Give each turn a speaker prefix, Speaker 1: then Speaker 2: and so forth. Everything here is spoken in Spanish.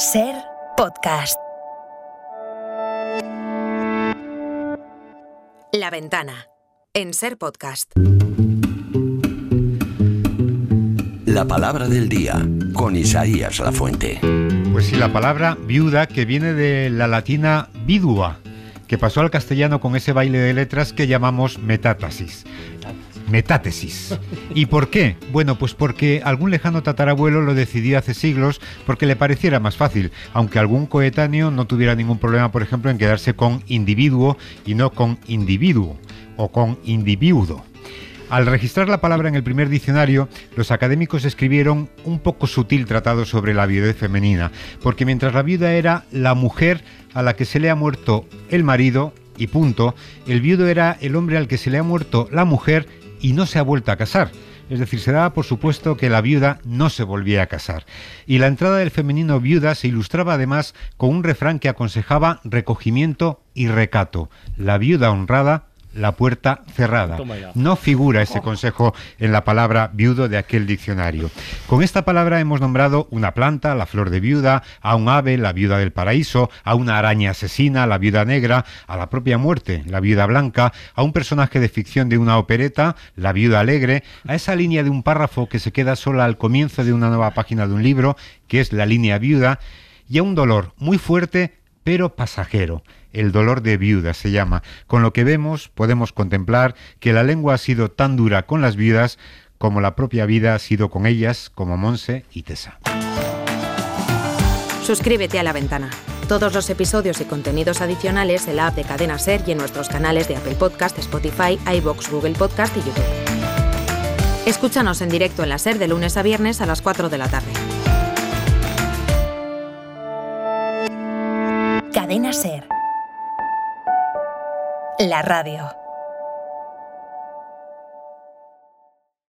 Speaker 1: Ser Podcast. La Ventana, en Ser Podcast.
Speaker 2: La palabra del día, con Isaías Lafuente.
Speaker 3: Pues sí, la palabra viuda, que viene de la latina vidua, que pasó al castellano con ese baile de letras que llamamos metátesis. ¿Y por qué? Bueno, pues porque algún lejano tatarabuelo lo decidió hace siglos porque le pareciera más fácil, aunque algún coetáneo no tuviera ningún problema, por ejemplo, en quedarse con individuo y no con individuo o con indiviudo. Al registrar la palabra en el primer diccionario, los académicos escribieron un poco sutil tratado sobre la viudez femenina, porque mientras la viuda era la mujer a la que se le ha muerto el marido, y punto, el viudo era el hombre al que se le ha muerto la mujer y no se ha vuelto a casar. Es decir, se daba por supuesto que la viuda no se volvía a casar. Y la entrada del femenino viuda se ilustraba además con un refrán que aconsejaba recogimiento y recato. La viuda honrada, la puerta cerrada. No figura ese consejo en la palabra viudo de aquel diccionario. Con esta palabra hemos nombrado una planta, la flor de viuda, a un ave, la viuda del paraíso, a una araña asesina, la viuda negra, a la propia muerte, la viuda blanca, a un personaje de ficción de una opereta, la viuda alegre, a esa línea de un párrafo que se queda sola al comienzo de una nueva página de un libro, que es la línea viuda, y a un dolor muy fuerte pero pasajero. El dolor de viuda se llama. Con lo que vemos, podemos contemplar que la lengua ha sido tan dura con las viudas como la propia vida ha sido con ellas, como Monse y Tessa.
Speaker 1: Suscríbete a La Ventana. Todos los episodios y contenidos adicionales en la app de Cadena Ser y en nuestros canales de Apple Podcast, Spotify, iVoox, Google Podcast y YouTube. Escúchanos en directo en la Ser de lunes a viernes a las 4 de la tarde. Cadena Ser. La radio.